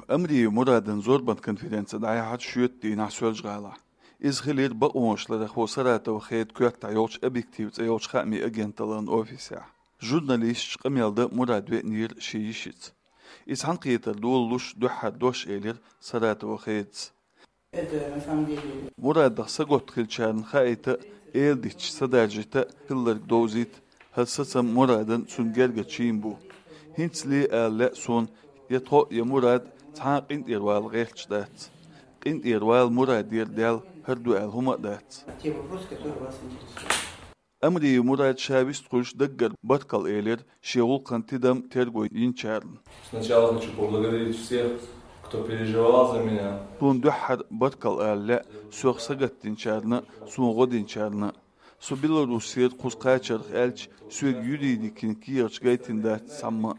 أمري مرادن زوربان كونفرنسا داي حد شوت دي نحسول جغالا إز خلير بقوش لدخ وصرات وخيد كوك تعيوش أبيكتيف تعيوش خامي أجنتلان أوفيسيا جورناليست قميل ده مراد بينير شيشيت إز هنقيتر دول لش دوش إلير صرات وخيد مراد دخ سقوط خلشان خايتا إيل ديش صداجتا كلر دوزيت هسسم مرادن سنجرغ تشيمبو هنسلي ألا سون يتخو يمراد تحاق انت إروال غيرش دات انت إروال مراد يردال هردو هما دات أمري مراد شابيس تخش دقر بطكال إيلير شغل قنتدم ترغو ينشارن Сначала хочу поблагодарить всех, кто переживал за меня. Тун духар бطكال ألا سوخ سقط تنشارن سون غد ينشارن سو بيلاروسير قوسقاچر ألش سوق يريدي كن كيرش غايتن دات سما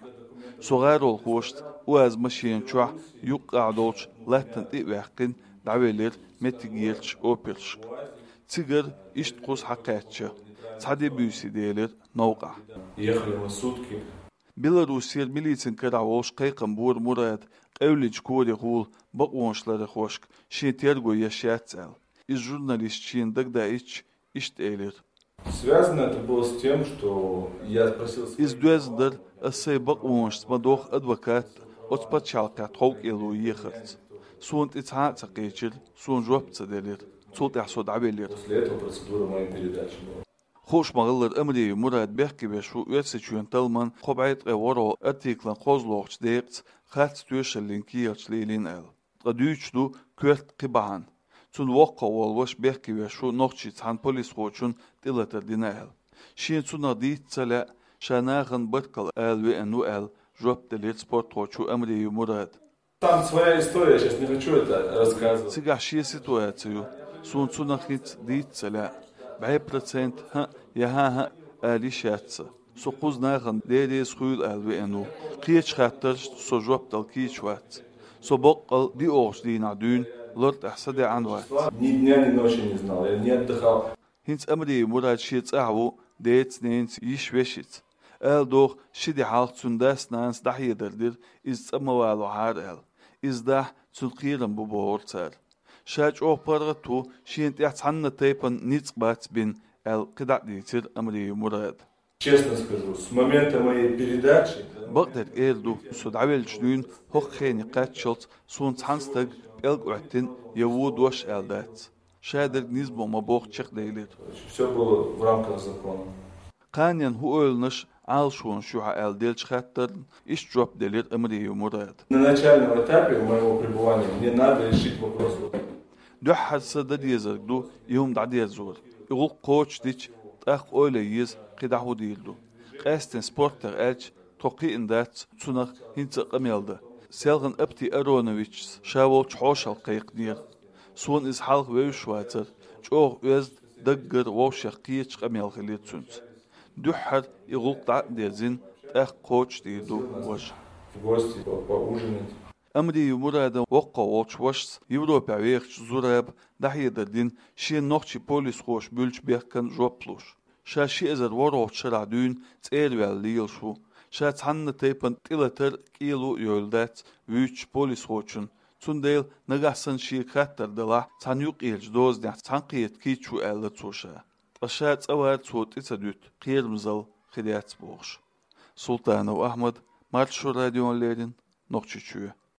صغار الخوشت وأز مشين شوح يقع دولش لاتن إيواقن دعويلر متجيرش أوبرش تيجر إشت قوس حقاتش صعدي بيوسي ديلر نوقع Ехали мы сутки. بيلاروسير ميليتن كدعوش قيقن بور مراد قولج كوري غول بقوانشلر خوشك شين تيرغو يشياتسال إز جورناليست شين دقدا إشت إيلر Связано это было с тем, что я спросил... إز دوزدر أسي بقوانش سمدوخ أدوكات أتبت شالقات خوك إلو يخرت سونت إتحاق تقيتر سون جواب تدلر صوت يحصد عبيلر После этого процедура моей передачи была. خوش مغلر أمري مراد بيحكي بشو يتسجون تلمان خبعيت غورو أرتيكلان خوزلوغش ديقت خالت توش اللينكيرش ليلين أل قدوش دو كوالت قبعان تون وقع والوش بيحكي بشو نوخشي تحان بوليس خوشون تلتر دينال شين تون رديت تلا شاناغن بركل أل وأنو أل جواب دليت سبورت خوشو أمري مراد Там своя история, я сейчас не хочу это рассказывать. سيقع شي سيتواتيو سون تونخيت ديت تلا بعي برسنت ها يها آلي شاتسا سوقوز ناغن ديريس خيول ألوي أنو قيش خاترش سو جواب دالكيش وات سو بقل دي أوش دي نعدون لورد أحسدي عن وات Ни дня, ни ночи не знал, я не отдыхал. هنس أمري مراد شيت أعو ديت نينس يشوشت آل دوغ شدي حالق سنداس نانس دحي دردر إز أموالو عار آل إز دح تنقيرن ببور تار شاج أوه برغتو شينت يحتحن تيبن نيتس بات بين آل قدع ديتر أمري مراد Честно скажу, с момента моей передачи بقدر إيردو سود عويل جنون هوق خيني قاتشلت سون تحنستق بيلق وعتن يوود وش آل دات شادر نيزبو مبوغ تشيق ديلر все было в рамках закона. قانيان هو أولنش عال شون شوحا آل ديلش خاتر إش جواب ديلر أمري مراد На начальном этапе моего пребывания мне надо решить вопрос. دو حد دد يزرقدو يوم دعدي يزور يقول قوش ديش تأخ أولي يز قدعو ديلدو قاستن سبورتر ألش توقي إندات تسونخ هنت قميلده سيلغن أبتي أرونويتش شاول تحوش القيق دير سون إز حالق ويوشواتر جوغ ويزد دقر ووشيخ قيتش قميل خليت سونت دو حد يقول دعد ديزين تأخ قوش ديلدو وش В гости поужинать. أمري مراد وقع وش يوروبا ويخش زوراب دحية دردين شي نوخشي بوليس خوش بولش بيخكن جوبلوش شا شي ازر وروح شرع دون تيروال ليل شو شا تحن تيبن تلتر كيلو يولدات ويش بوليس خوشن تون ديل نغحسن شي خاتر دلا تحنيوق إلج دوز دح تحنقيت كيتشو ألا توشا أشا تأوار توت إتدوت قير مزل خديات بوغش سلطان وأحمد مارتشو راديون ليرين نوخشي